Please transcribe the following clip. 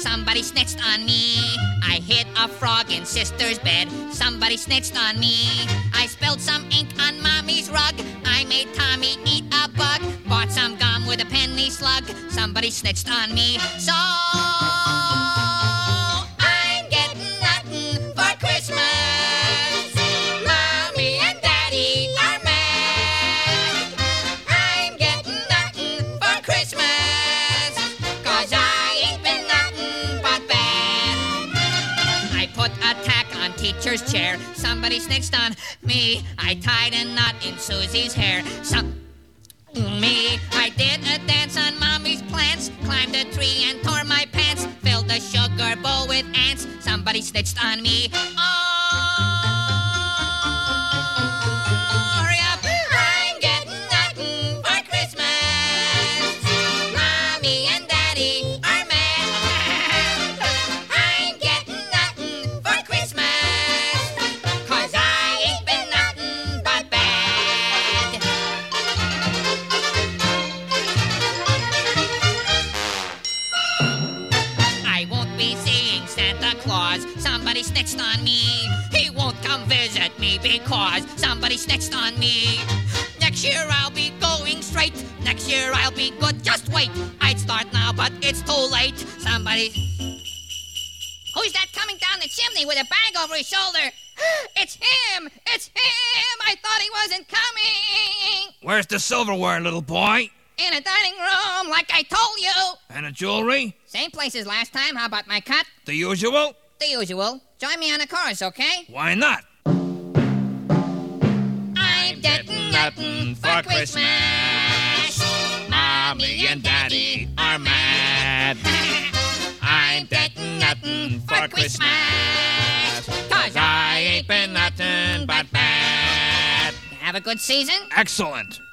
Somebody snitched on me. I hid a frog in sister's bed. Somebody snitched on me. I spilled some ink on mommy's rug. I made Tommy eat a bug. Bought some gum with a penny slug. Somebody snitched on me. So I'm getting nothing for Christmas. Mommy and Daddy are mad. I'm getting nothing for Christmas, 'cause I ain't been nothing but bad. I put a tack on teacher's chair. Somebody snitched on me. I tied a knot in Susie's hair. Me. I did a dance on mommy's plants. Climbed a tree and tore my pants. Filled a sugar bowl with ants. Somebody snitched on me. Hurry up. I'm getting nothing for Christmas. Mommy and Daddy are mad. I'm getting nothing for Christmas, 'cause I ain't been nothing but bad. I won't be seeing Santa Claus. Somebody snitched on me. He won't come visit me because somebody snitched on me. Next year I'll be going straight. Next year I'll be good. Just wait. I'd start now, but it's too late. Somebody... Who's that coming down the chimney with a bag over his shoulder? It's him! It's him! I thought he wasn't coming! Where's the silverware, little boy? In a dining room, like I told you. And the jewelry? Same place as last time. How about my cut? The usual? The usual. Join me on the chorus, okay? Why not? I'm getting nothing for Christmas. Mommy and Daddy are mad. I'm getting nothing for Christmas, 'cause I ain't been nothing but bad. Have a good season? Excellent.